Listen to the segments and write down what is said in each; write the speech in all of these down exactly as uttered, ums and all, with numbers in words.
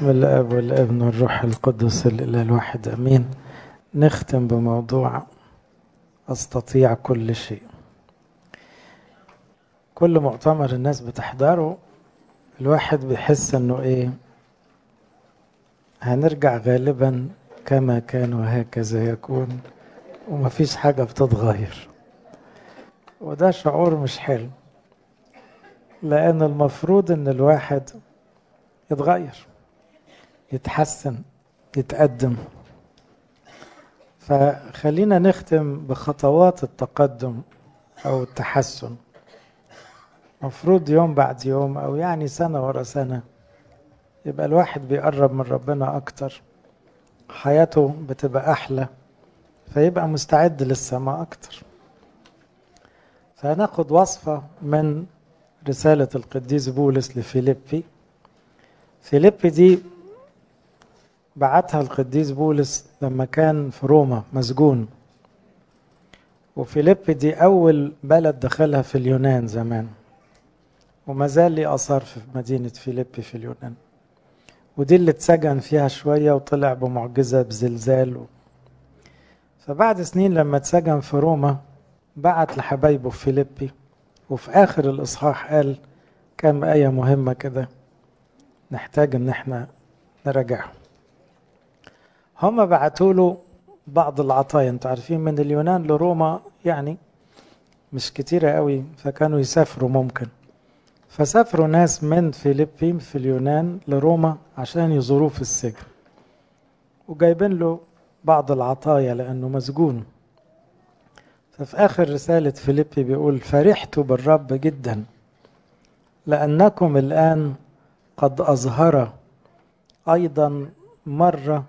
بسم الاب والابن والروح القدس الاله الواحد امين. نختم بموضوع استطيع كل شيء. كل مؤتمر الناس بتحضره الواحد بيحس انه ايه، هنرجع غالبا كما كان وهكذا يكون ومفيش حاجة بتتغير، وده شعور مش حلو، لان المفروض ان الواحد يتغير، يتحسن، يتقدم. فخلينا نختم بخطوات التقدم أو التحسن. مفروض يوم بعد يوم أو يعني سنة ورا سنة يبقى الواحد بيقرب من ربنا أكتر، حياته بتبقى أحلى، فيبقى مستعد للسماء أكتر. فهناخد وصفة من رسالة القديس بولس لفيليبي. فيليبي دي بعتها القديس بولس لما كان في روما مسجون، وفيليبي دي أول بلد دخلها في اليونان زمان، وما زال لي أثر في مدينة فيليبي في اليونان، ودي اللي اتسجن فيها شوية وطلع بمعجزة بزلزال. فبعد سنين لما اتسجن في روما بعت لحبايبه في فيليبي، وفي آخر الإصحاح قال كام آية مهمة كده نحتاج إن احنا نراجعهم. هما بعتوا له بعض العطايا، انتوا عارفين من اليونان لروما يعني مش كتيرة قوي، فكانوا يسافروا ممكن، فسافروا ناس من فيليبي في اليونان لروما عشان يزوروه في السجن، وجايبين له بعض العطايا لأنه مسجون. ففي آخر رسالة فيليبي بيقول فرحت بالرب جدا لأنكم الآن قد أظهر أيضا مرة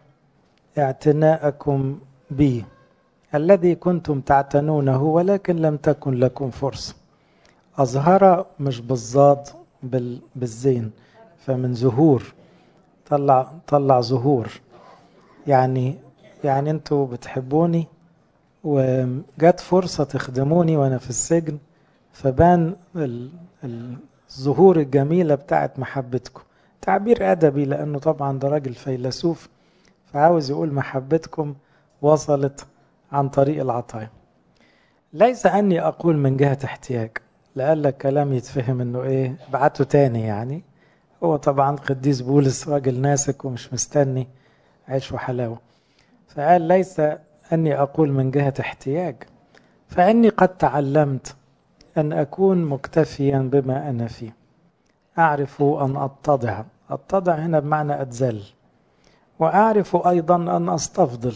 اعتناءكم بي الذي كنتم تعتنونه ولكن لم تكن لكم فرصة. أظهر مش بالضاد بالزين، فمن زهور، طلع طلع زهور، يعني يعني انتوا بتحبوني وجات فرصة تخدموني وانا في السجن، فبان الزهور الجميلة بتاعت محبتكم. تعبير أدبي لأنه طبعا ده راجل فيلسوف، فعاوز يقول محبتكم وصلت عن طريق العطايا. ليس أني أقول من جهة احتياج، لأقلك كلام يتفهم انه ايه بعته تاني، يعني هو طبعا قديس بولس راجل ناسك ومش مستني عيش وحلاوة، فقال ليس أني أقول من جهة احتياج، فإني قد تعلمت أن أكون مكتفيا بما أنا فيه، أعرف أن أتضع، أتضع هنا بمعنى أتذل، وأعرف أيضا أن أستفضل،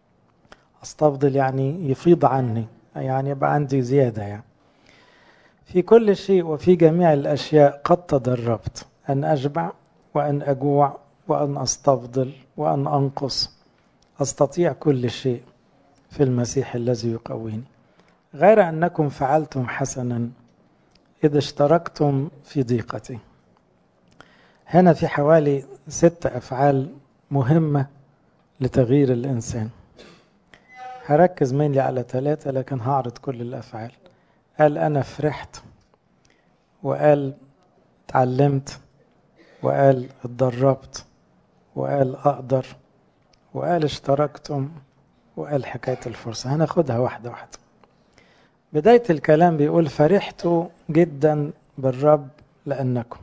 أستفضل يعني يفيض عني، يعني يبقى عندي زيادة. يعني في كل شيء وفي جميع الأشياء قد تدربت أن أشبع وأن أجوع وأن أستفضل وأن أنقص، أستطيع كل شيء في المسيح الذي يقويني. غير أنكم فعلتم حسنا إذا اشتركتم في ضيقتي. هنا في حوالي ست أفعال مهمة لتغيير الإنسان، هركز mainly على ثلاثة لكن هعرض كل الأفعال. قال أنا فرحت، وقال اتعلمت، وقال اتدربت، وقال أقدر، وقال اشتركتم، وقال حكاية الفرصة. هناخدها واحدة واحدة. بداية الكلام بيقول فرحت جدا بالرب لأنكم،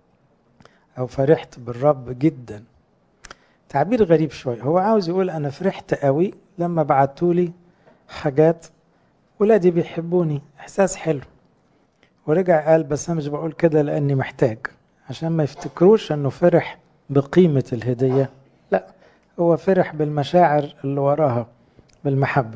أو فرحت بالرب جدا. تعبير غريب شوي، هو عاوز يقول أنا فرحت قوي لما بعتولي حاجات، ولادي بيحبوني، إحساس حلو. ورجع قال بس أنا مش بقول كده لأني محتاج، عشان ما يفتكروش أنه فرح بقيمة الهدية، لا، هو فرح بالمشاعر اللي وراها، بالمحبة.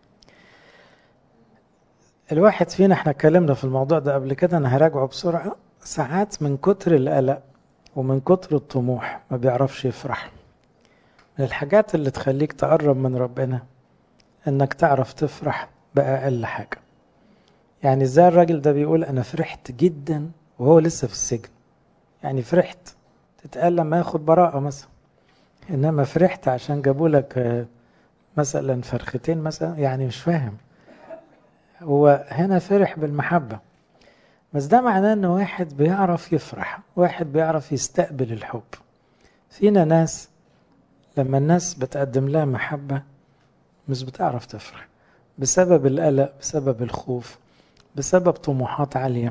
الواحد فينا، احنا اتكلمنا في الموضوع ده قبل كده، انا هراجعه بسرعة. ساعات من كتر القلق ومن كتر الطموح ما بيعرفش يفرح. من الحاجات اللي تخليك تقرب من ربنا انك تعرف تفرح بأقل حاجة. يعني ازاي الراجل ده بيقول انا فرحت جدا وهو لسه في السجن؟ يعني فرحت تتقال لما ياخد براءة مثلا، انما فرحت عشان جابوا لك مثلا فرختين مثلا، يعني مش فاهم. هو هنا فرح بالمحبة، بس ده معناه ان واحد بيعرف يفرح، واحد بيعرف يستقبل الحب. فينا ناس لما الناس بتقدم لها محبة مش بتعرف تفرح، بسبب القلق، بسبب الخوف، بسبب طموحات عالية.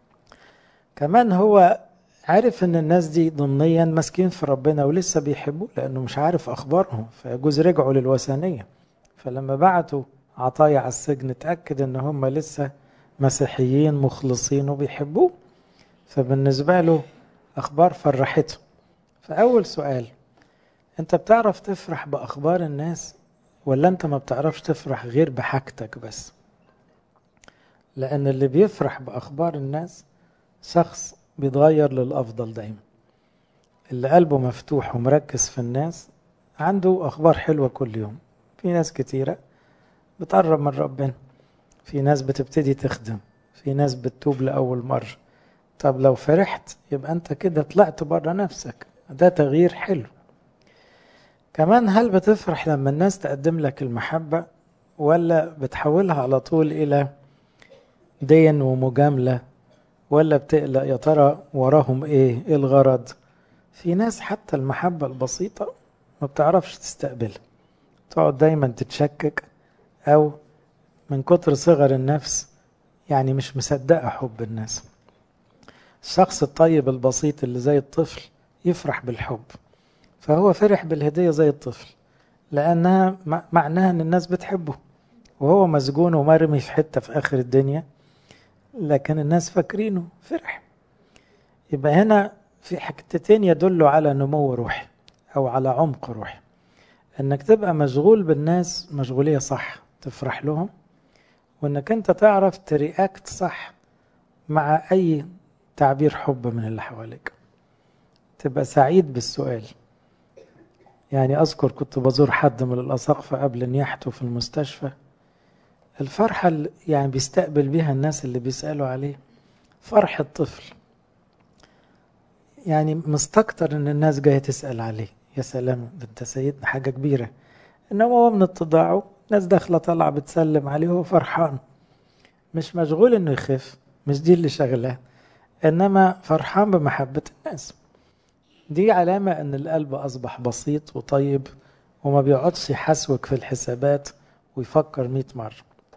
كمان هو عارف ان الناس دي ضمنيا ماسكين في ربنا ولسه بيحبوه، لانه مش عارف اخبارهم، فيجوز رجعوا للوثنية. فلما بعتوا عطايا على السجن اتأكد ان هم لسه مسيحيين مخلصين وبيحبوه، فبالنسبة له اخبار فرحته. فاول سؤال، انت بتعرف تفرح باخبار الناس ولا انت ما بتعرفش تفرح غير بحاجتك بس؟ لان اللي بيفرح باخبار الناس شخص بيتغير للافضل دايما. اللي قلبه مفتوح ومركز في الناس عنده اخبار حلوة كل يوم. في ناس كتيرة بتقرب من ربنا، في ناس بتبتدي تخدم، في ناس بتتوب لأول مرة. طب لو فرحت يبقى انت كده طلعت بره نفسك، ده تغيير حلو. كمان هل بتفرح لما الناس تقدم لك المحبة ولا بتحولها على طول إلى دين ومجاملة، ولا بتقلق يا ترى وراهم ايه، ايه الغرض؟ في ناس حتى المحبة البسيطة ما بتعرفش تستقبلها، تقعد دايما تتشكك، او من كتر صغر النفس يعني مش مصدقة حب الناس. الشخص الطيب البسيط اللي زي الطفل يفرح بالحب، فهو فرح بالهدية زي الطفل، لأنها معناها أن الناس بتحبه، وهو مسجون ومرمي في حتة في آخر الدنيا، لكن الناس فاكرينه فرح. يبقى هنا في حاجتين يدلوا على نمو روحي أو على عمق روحي، أنك تبقى مشغول بالناس مشغولية صح تفرح لهم، وأنك أنت تعرف ترياكت صح مع أي تعبير حب من اللي حواليك، تبقى سعيد بالسؤال. يعني أذكر كنت بزور حد من الأساقفة قبل نياحته في المستشفى، الفرحة اللي يعني بيستقبل بيها الناس اللي بيسألوا عليه فرحة طفل، يعني مستكتر ان الناس جاية تسأل عليه. يا سلام، ده انت سيدنا، حاجة كبيرة. انما هو من اتضاعه ناس داخلة طالعة بتسلم عليه وهو فرحان، مش مشغول انه يخف، مش دي اللي شغلاه، انما فرحان بمحبة الناس. دي علامة ان القلب اصبح بسيط وطيب، وما بيقعدش يحسوك في الحسابات ويفكر مئة مرة.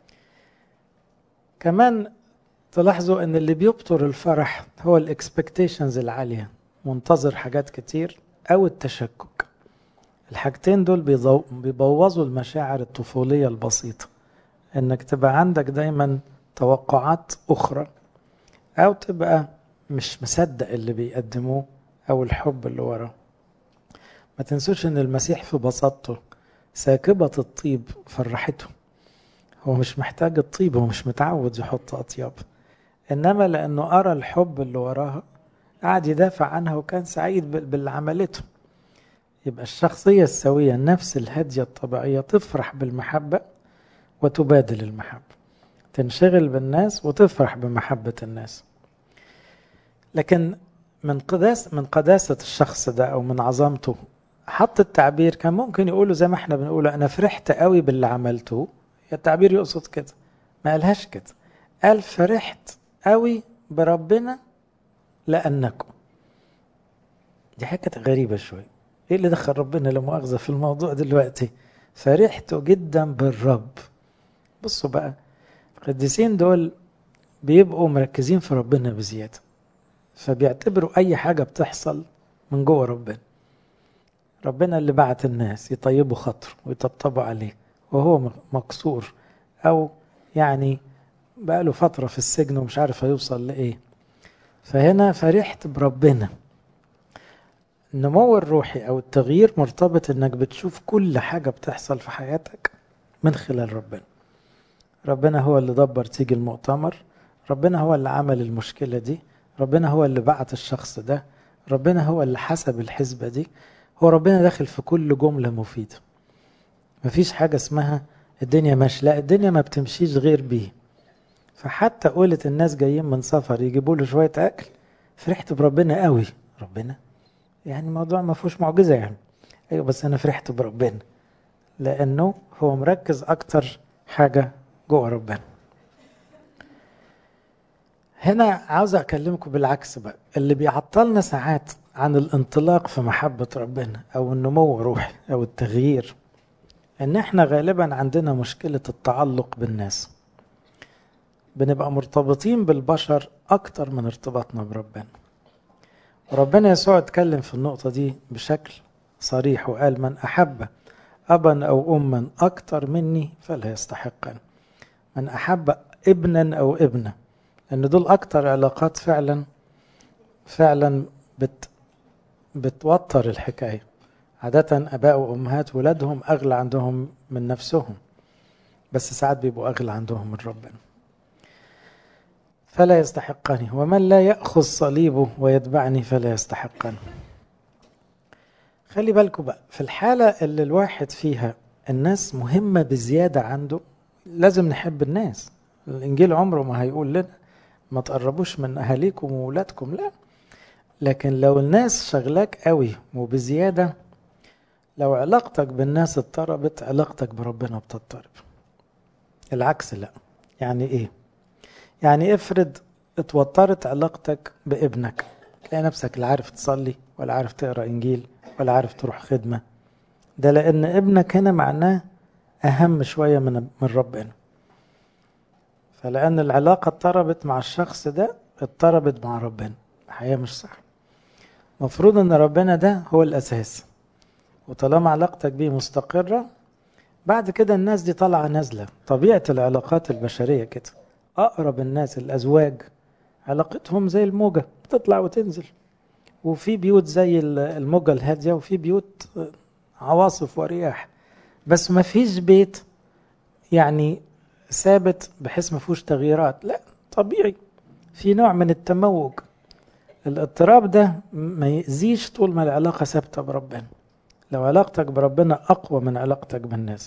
كمان تلاحظوا ان اللي بيبطر الفرح هو الاكسبكتيشنز العالية، منتظر حاجات كتير، او التشكك. الحاجتين دول بيبوظوا المشاعر الطفولية البسيطة، انك تبقى عندك دايما توقعات اخرى، او تبقى مش مصدق اللي بيقدموه او الحب اللي وراه. ما تنسوش ان المسيح في بساطته ساكبة الطيب فرحته، هو مش محتاج الطيب، هو مش متعود يحط اطياب، انما لانه ارى الحب اللي وراها قعد يدافع عنها وكان سعيد باللي عملته. يبقى الشخصية السوية، النفس الهادية الطبيعية تفرح بالمحبة وتبادل المحبة، تنشغل بالناس وتفرح بمحبة الناس. لكن من قداس من قداسة الشخص ده أو من عظمته حط التعبير، كان ممكن يقوله زي ما احنا بنقوله أنا فرحت قوي باللي عملته، التعبير يقصد كده، ما قالهاش كده، قال فرحت قوي بربنا لأنكم. دي حاجة غريبة شوي، ايه اللي دخل ربنا لا مؤاخذة في الموضوع دلوقتي؟ فرحت جدا بالرب. بصوا بقى، القديسين دول بيبقوا مركزين في ربنا بزيادة، فبيعتبروا اي حاجة بتحصل من جوه ربنا، ربنا اللي بعت الناس يطيبوا خاطره ويطبطبوا عليه وهو مكسور، او يعني بقاله فترة في السجن ومش عارف هيوصل لإيه. فهنا فرحت بربنا. النمو الروحي أو التغيير مرتبط إنك بتشوف كل حاجة بتحصل في حياتك من خلال ربنا. ربنا هو اللي دبر تيجي المؤتمر، ربنا هو اللي عمل المشكلة دي، ربنا هو اللي بعت الشخص ده، ربنا هو اللي حسب الحسبة دي. هو ربنا داخل في كل جملة مفيدة. مفيش حاجة اسمها الدنيا ماشية، لا، الدنيا ما بتمشيش غير بيه. فحتى قولت الناس جايين من سفر يجيبوا له شوية أكل، فرحت بربنا قوي. ربنا يعني الموضوع ما فيهوش معجزة يعني، أيوة بس أنا فرحت بربنا لأنه هو مركز أكتر حاجة جوه ربنا. هنا عاوز أكلمكم بالعكس بقى، اللي بيعطلنا ساعات عن الانطلاق في محبة ربنا أو النمو الروحي أو التغيير، إن إحنا غالبا عندنا مشكلة التعلق بالناس، بنبقى مرتبطين بالبشر أكتر من ارتباطنا بربنا. وربنا يسوع اتكلم في النقطة دي بشكل صريح وقال: من أحب أبا أو أما أكتر مني فلا يستحقني. من أحب ابنا أو ابنة، لأن دول أكتر علاقات فعلا فعلا بت بتوتر الحكاية. عادة أباء وأمهات ولادهم أغلى عندهم من نفسهم، بس ساعات بيبقوا أغلى عندهم من ربنا. فلا يستحقني، ومن لا يأخذ صليبه ويتبعني فلا يستحقني. خلي بالكم بقى، في الحالة اللي الواحد فيها الناس مهمة بزيادة عنده، لازم نحب الناس. الإنجيل عمره ما هيقول لنا ما تقربوش من أهاليكم وولادكم، لا. لكن لو الناس شغلاك قوي وبزيادة، لو علاقتك بالناس اضطربت، علاقتك بربنا بتضطرب. العكس لا. يعني ايه؟ يعني افرض اتوترت علاقتك بابنك، تلاقي نفسك لا عارف تصلي ولا عارف تقرأ إنجيل ولا عارف تروح خدمة. ده لأن ابنك هنا معناه أهم شوية من من ربنا. فلأن العلاقة اضطربت مع الشخص ده، اضطربت مع ربنا. الحقيقة مش صح. مفروض ان ربنا ده هو الأساس، وطالما علاقتك بيه مستقرة، بعد كده الناس دي طالعة نازلة. طبيعة العلاقات البشرية كده. أقرب الناس الأزواج علاقتهم زي الموجة، تطلع وتنزل. وفي بيوت زي الموجة الهادية، وفي بيوت عواصف ورياح. بس ما فيش بيت يعني ثابت بحيث ما فيهوش تغييرات، لا، طبيعي في نوع من التموج. الاضطراب ده ما يأذيش طول ما العلاقة ثابتة بربنا. لو علاقتك بربنا أقوى من علاقتك بالناس،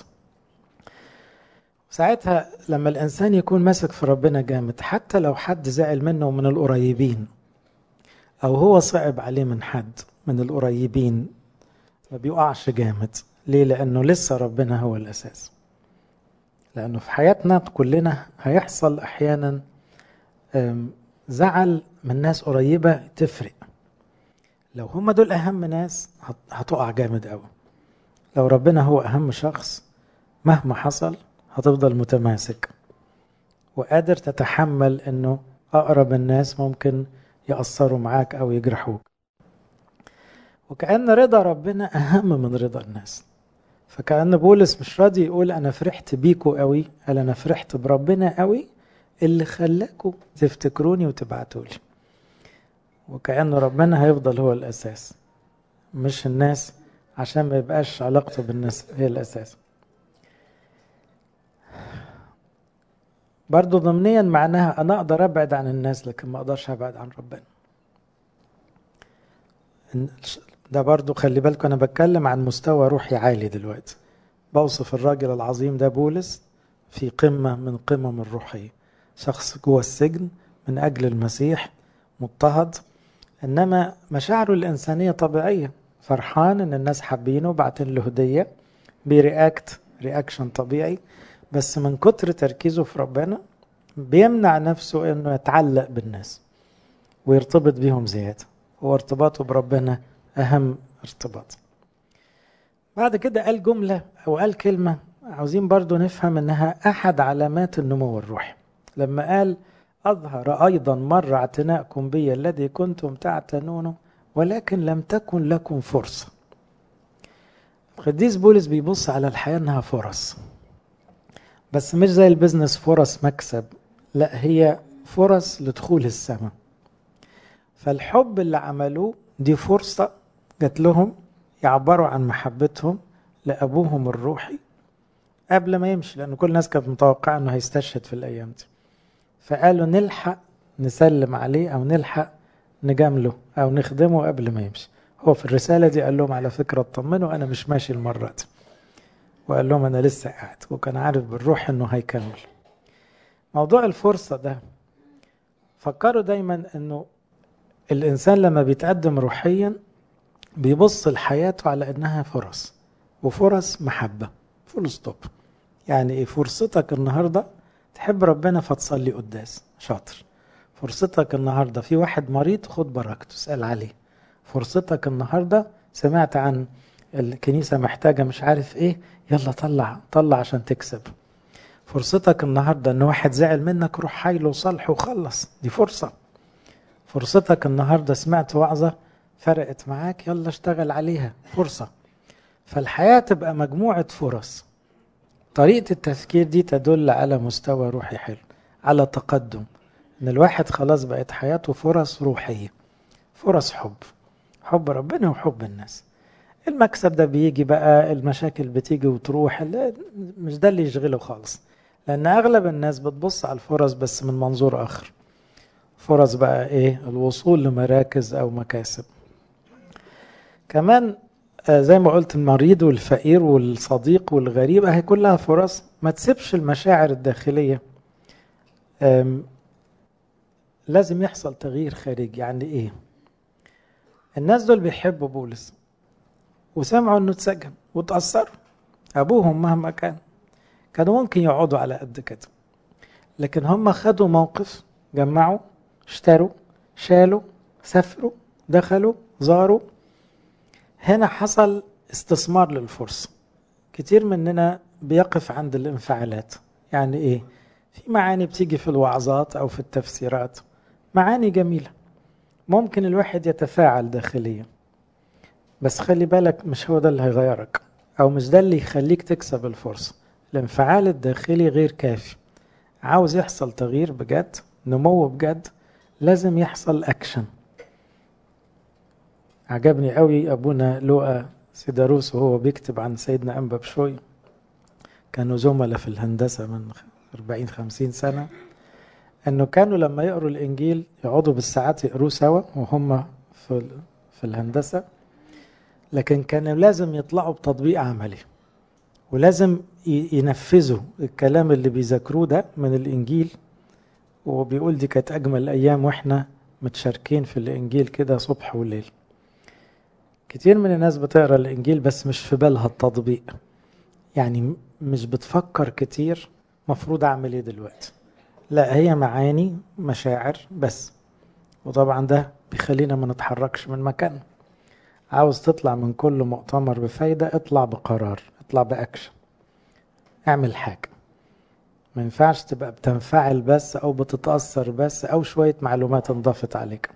ساعتها لما الإنسان يكون ماسك في ربنا جامد، حتى لو حد زعل منه من القريبين، أو هو صعب عليه من حد من القريبين، ما بيقعش جامد. ليه؟ لأنه لسه ربنا هو الأساس. لأنه في حياتنا كلنا هيحصل أحيانا زعل من ناس قريبة تفرق. لو هم دول أهم ناس هتقع جامد قوي. لو ربنا هو أهم شخص، مهما حصل هتفضل متماسك وقادر تتحمل أنه أقرب الناس ممكن يأثروا معاك أو يجرحوك. وكأن رضا ربنا أهم من رضا الناس. فكأن بولس مش راضي يقول أنا فرحت بيكو قوي، قال أنا فرحت بربنا قوي اللي خلاكوا تفتكروني وتبعتولي. وكأن ربنا هيفضل هو الأساس، مش الناس، عشان ما يبقاش علاقته بالناس هي الأساس. برضو ضمنيا معناها أنا أقدر أبعد عن الناس، لكن ما أقدرش أبعد عن ربنا. ده برضو خلي بالكم، أنا بتكلم عن مستوى روحي عالي دلوقتي. بوصف الراجل العظيم ده بولس في قمة من قمم الروحية، شخص جوه السجن من أجل المسيح، مضطهد، إنما مشاعره الإنسانية طبيعية. فرحان إن الناس حابينه وبعتين له هدية، بيرياكت رياكشن طبيعي. بس من كتر تركيزه في ربنا بيمنع نفسه إنه يتعلق بالناس ويرتبط بيهم زيادة. هو ارتباطه بربنا أهم ارتباط. بعد كده قال جملة أو قال كلمة عاوزين برضو نفهم إنها أحد علامات النمو الروحي، لما قال أظهر أيضا مرة اعتناءكم بي الذي كنتم تعتنونه ولكن لم تكن لكم فرصة. القديس بولس بيبص على الحياة إنها فرص، بس مش زي البزنس فرص مكسب، لا، هي فرص لدخول السماء. فالحب اللي عملوه دي فرصة جات لهم يعبروا عن محبتهم لأبوهم الروحي قبل ما يمشي، لأن كل الناس كانت متوقعة أنه هيستشهد في الأيام دي. فقالوا نلحق نسلم عليه أو نلحق نجامله أو نخدمه قبل ما يمشي. هو في الرسالة دي قال لهم على فكرة اطمنوا أنا مش ماشي المرة دي، وقال لهم أنا لسه قاعد، وكان عارف بالروح أنه هيكمل. موضوع الفرصة ده فكروا دايما أنه الإنسان لما بيتقدم روحيا بيبص لحياته على أنها فرص، وفرص محبة فول ستوب. يعني إيه؟ فرصتك النهاردة تحب ربنا فتصلي قداس، شاطر. فرصتك النهاردة في واحد مريض، خد بركته، اسأل عليه. فرصتك النهاردة، سمعت عن الكنيسة محتاجة مش عارف ايه، يلا طلع طلع عشان تكسب. فرصتك النهاردة ان واحد زعل منك، روح حايله وصالحه وخلص، دي فرصة. فرصتك النهاردة سمعت وعظة فرقت معاك، يلا اشتغل عليها، فرصة. فالحياة تبقى مجموعة فرص. طريقة التفكير دي تدل على مستوى روحي حلو، على تقدم، ان الواحد خلاص بقت حياته فرص روحية، فرص حب، حب ربنا وحب الناس. المكسب ده بيجي بقى، المشاكل بتيجي وتروح، مش ده اللي يشغله خالص، لان اغلب الناس بتبص على الفرص بس من منظور اخر. فرص بقى ايه؟ الوصول لمراكز او مكاسب. كمان زي ما قلت، المريض والفقير والصديق والغريب اهي كلها فرص. ما تسيبش المشاعر الداخلية، لازم يحصل تغيير خارجي. يعني ايه؟ الناس دول بيحبوا بولس وسمعوا انه اتسجن وتأثروا، ابوهم مهما كان كانوا ممكن يقعدوا على قد كده، لكن هم خدوا موقف، جمعوا، اشتروا، شالوا، سافروا، دخلوا، زاروا. هنا حصل استثمار للفرصة. كتير مننا بيقف عند الانفعالات. يعني ايه؟ في معاني بتيجي في الوعظات او في التفسيرات، معاني جميلة، ممكن الواحد يتفاعل داخليا، بس خلي بالك مش هو ده اللي هيغيرك، او مش ده اللي يخليك تكسب الفرصة. الانفعال الداخلي غير كافي. عاوز يحصل تغيير بجد، نمو بجد، لازم يحصل اكشن. عجبني قوي ابونا لوقا سيداروس وهو بيكتب عن سيدنا أنبا بشوي، كانوا زملاء في الهندسة من أربعين خمسين سنة، انه كانوا لما يقروا الانجيل يقعدوا بالساعات يقروه سوا وهم في في الهندسة، لكن كانوا لازم يطلعوا بتطبيق عملي، ولازم ينفذوا الكلام اللي بيذاكروه ده من الانجيل. وبيقول دي كانت اجمل الايام واحنا متشاركين في الانجيل كده صبح وليل. كتير من الناس بتقرا الانجيل بس مش في بالها التطبيق، يعني مش بتفكر كتير مفروض اعمل ايه دلوقتي، لا هي معاني مشاعر بس. وطبعا ده بيخلينا ما نتحركش من مكاننا. عاوز تطلع من كل مؤتمر بفايدة، اطلع بقرار، اطلع بأكشن، اعمل حاجة. ما ينفعش تبقى بتنفعل بس او بتتأثر بس او شوية معلومات انضافت عليك.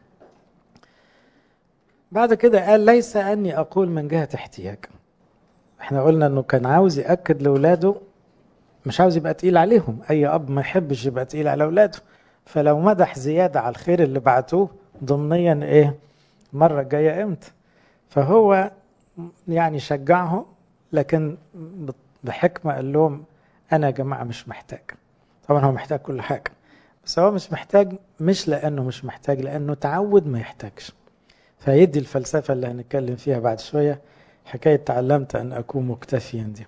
بعد كده قال ليس اني اقول من جهة احتياج. احنا قلنا انه كان عاوز يأكد لولاده، مش عاوز يبقى تقيل عليهم. اي اب ما يحبش يبقى تقيل على اولاده، فلو مدح زيادة على الخير اللي بعتوه ضمنيا ايه مرة جاية امتى. فهو يعني شجعهم، لكن بحكمة قال لهم انا يا جماعة مش محتاج. طبعا هو محتاج كل حاجة، بس هو مش محتاج مش لانه مش محتاج، لانه تعود ما يحتاجش. فيدي الفلسفة اللي هنتكلم فيها بعد شوية، حكاية تعلمت ان اكون مكتفيا دي.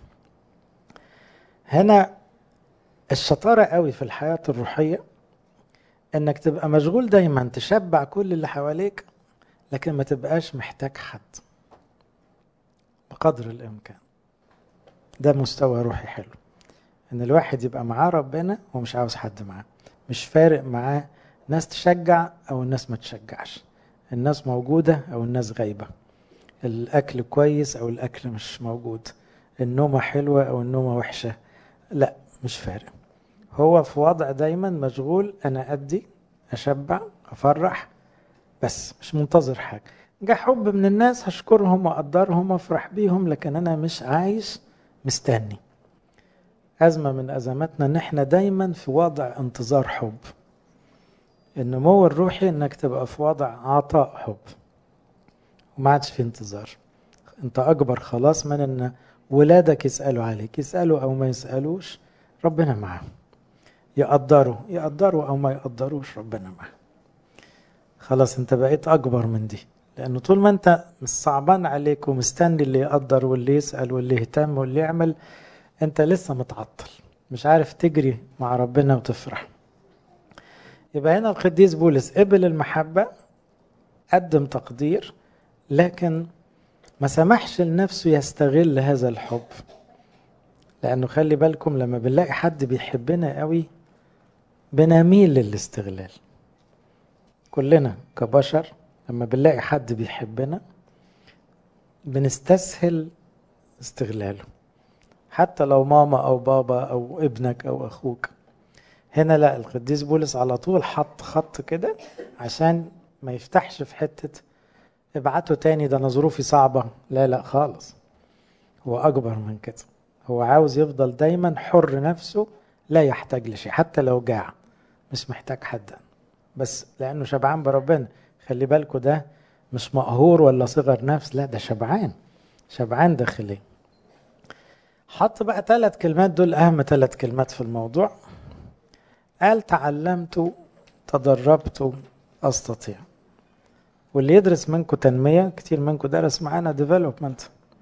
هنا الشطارة قوي في الحياة الروحية انك تبقى مشغول دايما تشبع كل اللي حواليك، لكن ما تبقاش محتاج حد بقدر الامكان. ده مستوى روحي حلو، ان الواحد يبقى معاه ربنا ومش عاوز حد معاه، مش فارق معاه ناس تشجع او الناس ما تشجعش، الناس موجودة او الناس غايبة، الاكل كويس او الاكل مش موجود، النومة حلوة او النومة وحشة، لا مش فارق. هو في وضع دايما مشغول، انا ادي اشبع افرح، بس مش منتظر حاجة. جه حب من الناس هشكرهم واقدرهم وافرح بيهم، لكن انا مش عايش مستني. ازمة من ازماتنا ان احنا دايما في وضع انتظار حب. النمو الروحي انك تبقى في وضع عطاء حب، وما عادش في انتظار. انت اكبر خلاص من ان ولادك يسألوا عليك، يسألوا او ما يسألوش ربنا معاهم، يقدروا يقدروا او ما يقدروش ربنا معاهم. خلاص انت بقيت اكبر من دي، لانه طول ما انت مش صعبان عليك ومستني اللي يقدر واللي يسأل واللي يهتم واللي يعمل، انت لسه متعطل، مش عارف تجري مع ربنا وتفرح. يبقى هنا القديس بولس قبل المحبة، قدم تقدير، لكن ما سمحش لنفسه يستغل هذا الحب. لانه خلي بالكم لما بنلاقي حد بيحبنا قوي بنميل للاستغلال. كلنا كبشر لما بنلاقي حد بيحبنا بنستسهل استغلاله، حتى لو ماما أو بابا أو ابنك أو أخوك. هنا لا، القديس بولس على طول حط خط كده عشان ما يفتحش في حتة ابعته تاني ده أنا ظروفي صعبة. لا لا خالص، هو أكبر من كده. هو عاوز يفضل دايما حر نفسه، لا يحتاج لشيء حتى لو جاع، مش محتاج حد، بس لأنه شبعان بربنا. خلي بالكوا ده مش مقهور ولا صغر نفس، لا ده شبعان، شبعان داخلي. حط بقى ثلاث كلمات، دول أهم ثلاث كلمات في الموضوع. قال تعلمت، تدربت، أستطيع. واللي يدرس منكم تنمية، كتير منكم درس معانا ديفلوبمنت.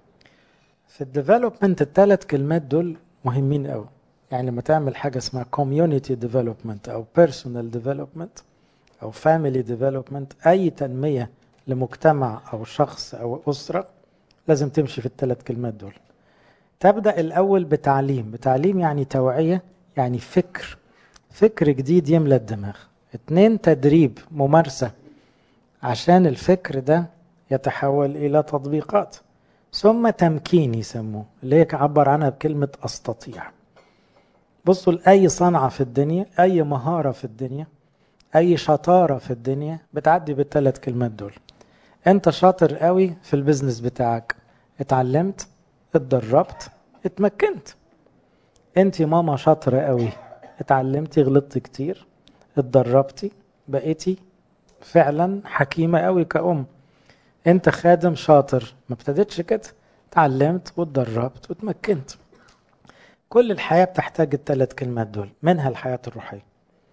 في الديفلوبمنت الثلاث كلمات دول مهمين قوي. يعني لما تعمل حاجة اسمها community development أو personal development أو family development، أي تنمية لمجتمع أو شخص أو أسرة، لازم تمشي في الثلاث كلمات دول. تبدأ الأول بتعليم، بتعليم يعني توعية، يعني فكر، فكر جديد يملى الدماغ. اتنين تدريب، ممارسة، عشان الفكر ده يتحول إلى تطبيقات. ثم تمكين يسموه، اللي هي عبر عنها بكلمة أستطيع. بصوا لأي صنعة في الدنيا، أي مهارة في الدنيا، أي شطارة في الدنيا بتعدي بالثلاث كلمات دول. أنت شاطر قوي في البيزنس بتاعك، اتعلمت، اتدربت، اتمكنت. أنت ماما شاطرة قوي، اتعلمتي، غلطتي كتير، اتدربتي، بقيتي فعلا حكيمة قوي كأم. أنت خادم شاطر، ما ابتدتش كده، اتعلمت واتدربت واتمكنت. كل الحياة بتحتاج الثلاث كلمات دول، منها الحياة الروحية.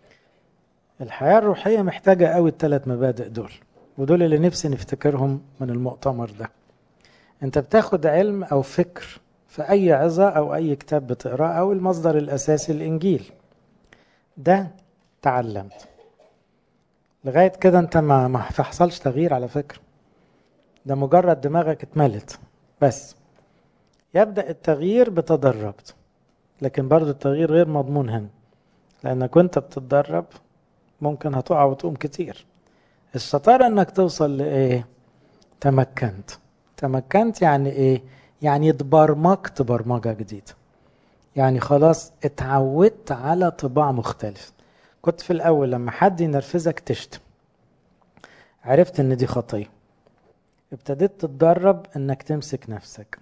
الحياة الروحية محتاجة قوي الثلاث مبادئ دول، ودول اللي نفسي نفتكرهم من المؤتمر ده. انت بتاخد علم او فكر في اي عظة او اي كتاب بتقراه، او المصدر الاساسي الانجيل ده، تعلمت لغاية كده انت ما ما حصلش تغيير على فكرة، ده مجرد دماغك اتملت بس. يبدأ التغيير بتدربت، لكن برضو التغيير غير مضمون هنا، لانك وانت بتتدرب ممكن هتقع وتقوم كتير. الشطارة انك توصل لايه؟ تمكنت. تمكنت يعني ايه؟ يعني اتبرمجت برمجة جديدة، يعني خلاص اتعودت على طباع مختلف. كنت في الاول لما حد ينرفزك تشتم، عرفت ان دي خطية، ابتديت تتدرب انك تمسك نفسك،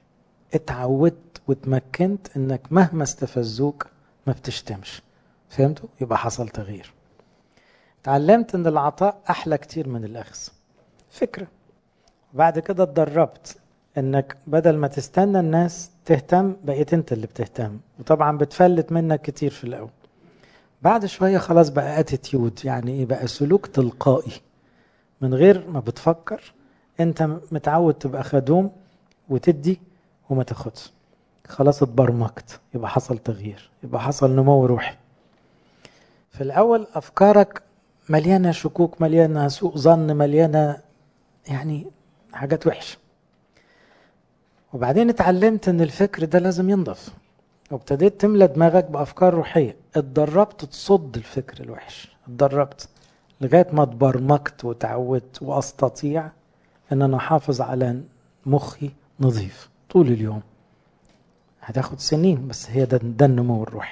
اتعودت وتمكنت انك مهما استفزوك ما بتشتمش. فهمتوا؟ يبقى حصل تغيير. تعلمت ان العطاء احلى كتير من الاخذ، فكرة. بعد كده اتدربت انك بدل ما تستنى الناس تهتم، بقيت انت اللي بتهتم، وطبعا بتفلت منك كتير في الاول. بعد شوية خلاص بقى اتيتيود، يعني ايه؟ بقى سلوك تلقائي من غير ما بتفكر. انت متعود تبقى خدوم وتدي وما تاخدش، خلاص اتبرمجت، يبقى حصل تغيير، يبقى حصل نمو روحي. في الاول افكارك مليانة شكوك، مليانة سوء ظن، مليانة يعني حاجات وحشة. وبعدين اتعلمت ان الفكر ده لازم ينضف، وابتديت تملى دماغك بافكار روحية. اتدربت تصد الفكر الوحش، اتدربت لغاية ما اتبرمجت وتعودت واستطيع ان انا احافظ على مخي نظيف طول اليوم. هتاخد سنين، بس هي ده, ده النمو الروحي.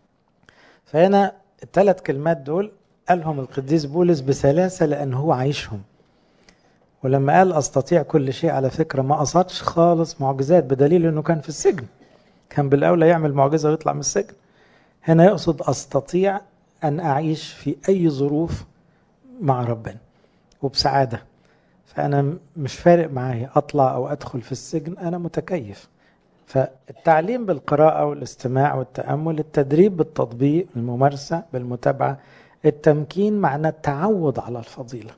فهنا الثلاث كلمات دول قالهم القديس بولس بسلاسة لان هو عايشهم. ولما قال استطيع كل شيء، على فكرة ما قصدش خالص معجزات، بدليل انه كان في السجن، كان بالاولى يعمل معجزة ويطلع من السجن. هنا يقصد استطيع ان اعيش في اي ظروف مع ربنا وبسعادة. فانا مش فارق معايا اطلع او ادخل في السجن، انا متكيف. فالتعليم بالقراءة والاستماع والتأمل، التدريب بالتطبيق، الممارسة بالمتابعة، التمكين معناه التعود على الفضيلة.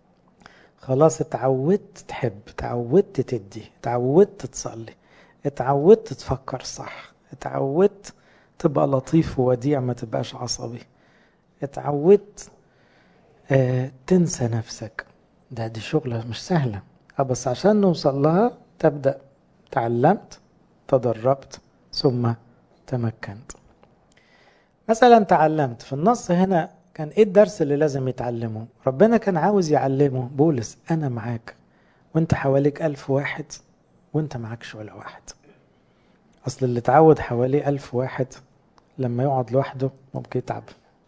خلاص اتعودت تحب، اتعودت تدي، اتعودت تصلي، اتعودت تفكر صح، اتعودت تبقى لطيف ووديع ما تبقاش عصبي، اتعودت اه تنسى نفسك. ده دي شغلة مش سهلة، بس عشان نوصل لها تبدأ تعلمت، تدربت، ثم تمكنت. مثلا تعلمت في النص هنا كان ايه الدرس اللي لازم يتعلمه؟ ربنا كان عاوز يعلمه بولس انا معاك وانت حواليك الف واحد وانت معاكش ولا واحد. اصل اللي اتعود حواليه الف واحد لما يقعد لوحده ممكن يتعب.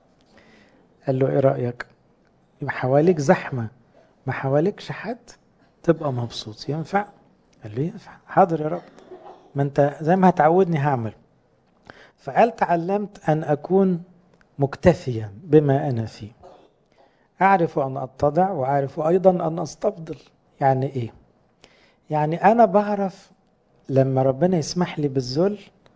قال له ايه رأيك؟ يبقى حواليك زحمة ما حواليكش حد تبقى مبسوط، ينفع؟ قال له ينفع. حاضر يا رب، ما انت زي ما هتعودني هعمل. فقال تعلمت ان اكون مكتفيا بما انا فيه، اعرف ان اتضع واعرف ايضا ان استفضل. يعني ايه؟ يعني انا بعرف لما ربنا يسمح لي بالذل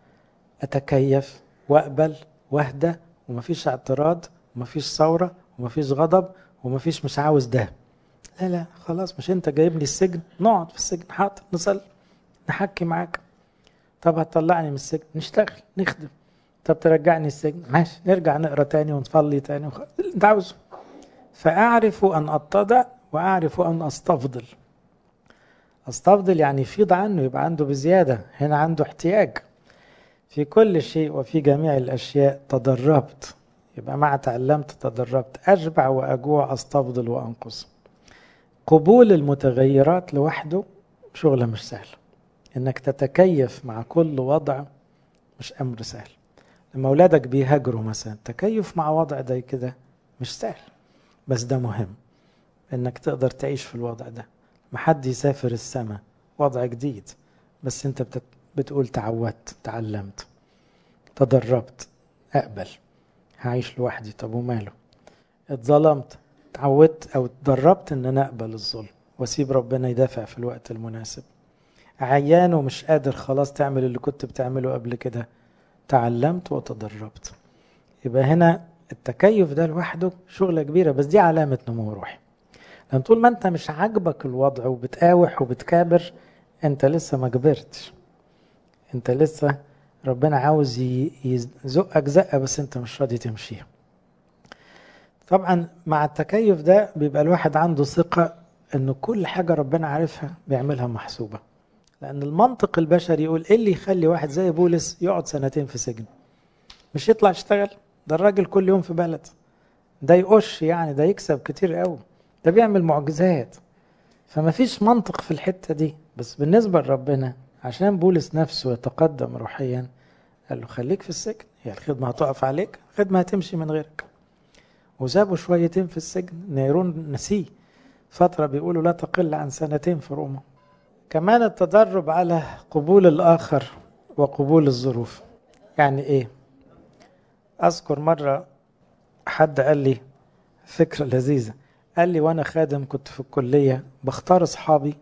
اتكيف واقبل واهدى، ومفيش اعتراض ومفيش ثورة ومفيش غضب ومفيش مش عاوز ده. لا لا خلاص، مش انت جايبني السجن؟ نقعد في السجن، حاضر، نصلي، نحكي معاك. طب هتطلعني من السجن؟ نشتغل، نخدم. طب ترجعني السجن؟ ماشي، نرجع نقرا تاني ونصلي تاني وخ... انت عاوزه. فاعرف ان اتضع واعرف ان استفضل. استفضل يعني يفيض عنه، يبقى عنده بزيادة. هنا عنده احتياج في كل شيء وفي جميع الاشياء تدربت. يبقى مع تعلمت تدربت، اشبع واجوع، استفضل وانقص. قبول المتغيرات لوحده شغلة مش سهل. انك تتكيف مع كل وضع مش امر سهل. لما اولادك بيهاجروا مثلا، تكيف مع وضع ده كده مش سهل، بس ده مهم انك تقدر تعيش في الوضع ده. محد يسافر السماء وضع جديد، بس انت بتت... بتقول تعودت، تعلمت، تدربت، اقبل، هعيش لوحدي. طب وماله؟ اتظلمت، تعودت او تدربت ان انا اقبل الظلم واسيب ربنا يدافع في الوقت المناسب. عيان ومش قادر خلاص تعمل اللي كنت بتعمله قبل كده، تعلمت وتدربت. يبقى هنا التكيف ده لوحده شغلة كبيرة، بس دي علامة نمو روحي. لأن طول ما انت مش عاجبك الوضع وبتقاوح وبتكابر، انت لسه ما كبرتش. انت لسه ربنا عاوز يزقك زقة بس انت مش راضي تمشيها. طبعا مع التكيف ده بيبقى الواحد عنده ثقة ان كل حاجة ربنا عارفها بيعملها محسوبة. لأن المنطق البشري يقول ايه اللي يخلي واحد زي بولس يقعد سنتين في سجن؟ مش يطلع يشتغل؟ ده الراجل كل يوم في بلد، ده يقش يعني، ده يكسب كتير قوي، ده بيعمل معجزات. فما فيش منطق في الحتة دي. بس بالنسبة لربنا عشان بولس نفسه يتقدم روحيا قال له خليك في السجن، هي الخدمة هتقف عليك؟ الخدمة هتمشي من غيرك. وسابوا شويتين في السجن. نيرون نسيه فترة بيقولوا لا تقل عن سنتين في روما. كمان التدرب على قبول الآخر وقبول الظروف. يعني ايه؟ أذكر مرة حد قال لي فكرة لذيذة. قال لي وانا خادم كنت في الكلية بختار اصحابي،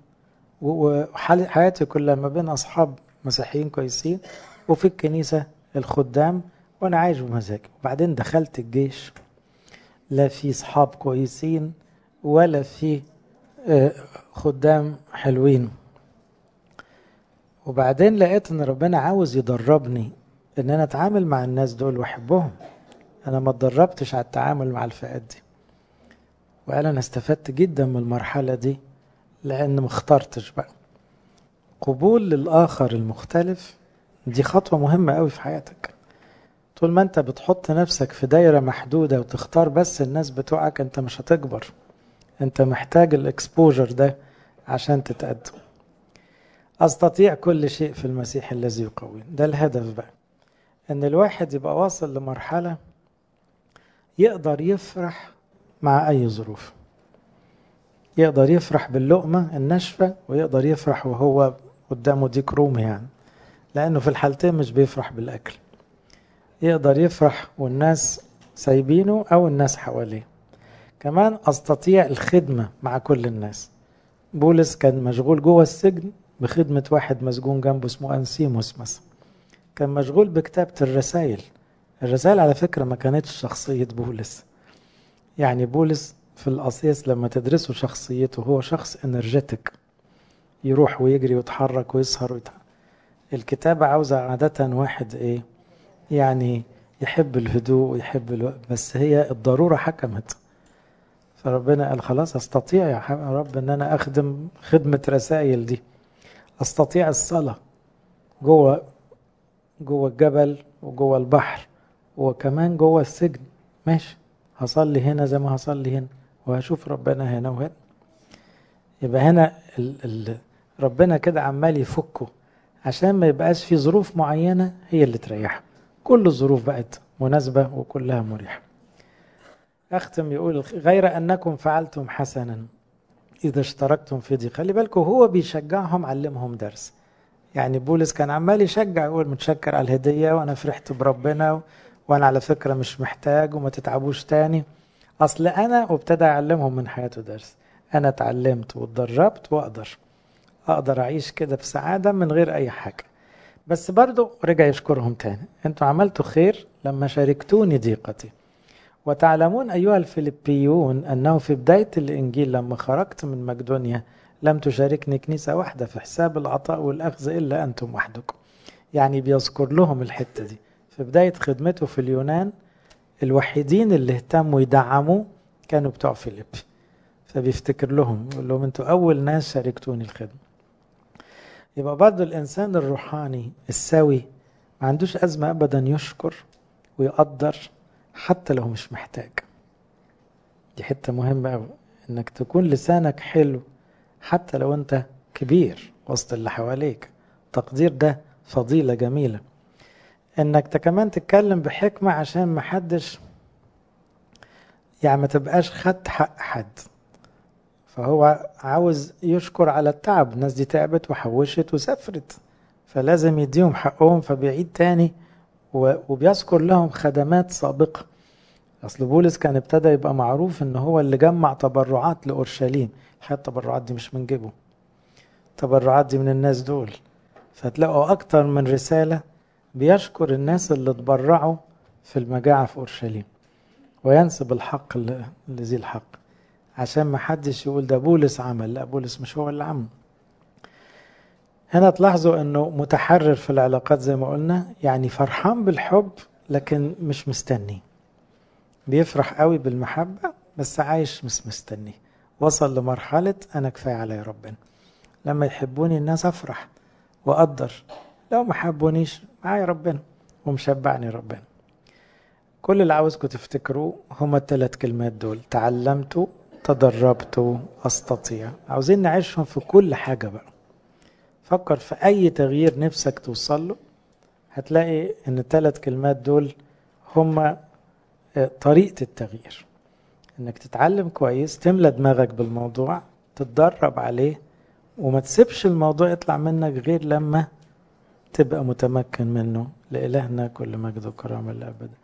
وحياتي كلها ما بين اصحاب مسيحيين كويسين وفي الكنيسة الخدام، وانا عايش بمزاجي. وبعدين دخلت الجيش، لا في اصحاب كويسين ولا في خدام حلوين. وبعدين لقيت ان ربنا عاوز يدربني ان انا اتعامل مع الناس دول واحبهم. انا ما اتدربتش على التعامل مع الفئات دي، وقال انا استفدت جدا من المرحلة دي لان ما اخترتش بقى. قبول للآخر المختلف دي خطوة مهمة قوي في حياتك. طول ما انت بتحط نفسك في دايرة محدودة وتختار بس الناس بتوعك، انت مش هتكبر. انت محتاج الاكسبوجر ده عشان تتقدم. استطيع كل شيء في المسيح الذي يقوي. ده الهدف بقى، ان الواحد يبقى واصل لمرحلة يقدر يفرح مع اي ظروف. يقدر يفرح باللقمة الناشفة ويقدر يفرح وهو قدامه ديك رومي يعني، لأنه في الحالتين مش بيفرح بالأكل. يقدر يفرح والناس سايبينه أو الناس حواليه. كمان أستطيع الخدمة مع كل الناس. بولس كان مشغول جوه السجن بخدمة واحد مسجون جنبه اسمه أنسيموس مثلا. كان مشغول بكتابة الرسائل. الرسائل على فكرة ما كانتش شخصية بولس. يعني بولس في الأساس لما تدرسوا شخصيته هو شخص انرجيتك، يروح ويجري ويتحرك ويسهر ويتحرك. الكتابة عاوزة عادة واحد ايه يعني يحب الهدوء ويحب الوقت، بس هي الضرورة حكمت. فربنا قال خلاص استطيع يا رب ان انا اخدم خدمة رسائل دي. استطيع الصلاة جوه جوه الجبل وجوه البحر وكمان جوه السجن، ماشي هصلي هنا زي ما هصلي هنا، وهشوف ربنا هنا وهنا. يبقى هنا ال ال ربنا كده عمال يفكه عشان ما يبقاش في ظروف معينة هي اللي تريحه، كل الظروف بقت مناسبة وكلها مريحة. أختم يقول غير أنكم فعلتم حسنا إذا اشتركتم في دي. خلي بالكم هو بيشجعهم، علمهم درس. يعني بولس كان عمال يشجع، يقول متشكر على الهدية وأنا فرحت بربنا، وأنا على فكرة مش محتاج وما تتعبوش تاني. أصل أنا، وابتدى يعلمهم من حياته درس، أنا اتعلمت واتدربت وأقدر أقدر أعيش كده بسعادة من غير أي حاجة. بس برضو رجع يشكرهم تاني، أنتوا عملتوا خير لما شاركتوني ضيقتي، وتعلمون أيها الفيلبيون أنه في بداية الإنجيل لما خرجت من مقدونيا لم تشاركني كنيسة واحدة في حساب العطاء والأخذ إلا أنتم وحدكم. يعني بيذكر لهم الحتة دي في بداية خدمته في اليونان، الوحيدين اللي اهتموا يدعموا كانوا بتوع فيليب، فبيفتكر لهم يقول لهم أنتوا أول ناس شاركتوني الخدمة. يبقى برضو الإنسان الروحاني السوي ما عندوش أزمة أبدا يشكر ويقدر حتى لو مش محتاج. دي حتة مهمة أوي، إنك تكون لسانك حلو حتى لو أنت كبير وسط اللي حواليك. تقدير ده فضيلة جميلة. إنك كمان تتكلم بحكمة عشان محدش، يعني ما تبقاش خدت حق حد. فهو عاوز يشكر على التعب، الناس دي تعبت وحوشت وسافرت، فلازم يديهم حقهم، فبيعيد تاني وبيذكر لهم خدمات سابقة. أصل بولس كان ابتدى يبقى معروف إن هو اللي جمع تبرعات لأورشليم. الحقيقة التبرعات دي مش من جيبه، التبرعات دي من الناس دول. فتلاقوا أكتر من رسالة بيشكر الناس اللي تبرعوا في المجاعة في أورشليم، وينسب الحق لذي الحق، عشان ما حدش يقول ده بولس عمل. لا، بولس مش هو اللي عمل. هنا تلاحظوا انه متحرر في العلاقات زي ما قلنا، يعني فرحان بالحب لكن مش مستني. بيفرح قوي بالمحبة بس عايش مش مستني. وصل لمرحلة انا كفاية علي ربنا، لما يحبوني الناس افرح واقدر، لو ما حبونيش معايا ربنا ومشبعني ربنا. كل اللي عاوزكم تفتكروا هما الثلاث كلمات دول: تعلمت، تدربت، استطيع. عاوزين نعيشهم في كل حاجة بقى. فكر في اي تغيير نفسك توصل له، هتلاقي ان الثلاث كلمات دول هما طريقة التغيير. انك تتعلم كويس، تملى دماغك بالموضوع، تتدرب عليه، وما تسيبش الموضوع يطلع منك غير لما تبقى متمكن منه. لإلهنا كل مجد وكرامة للأبد.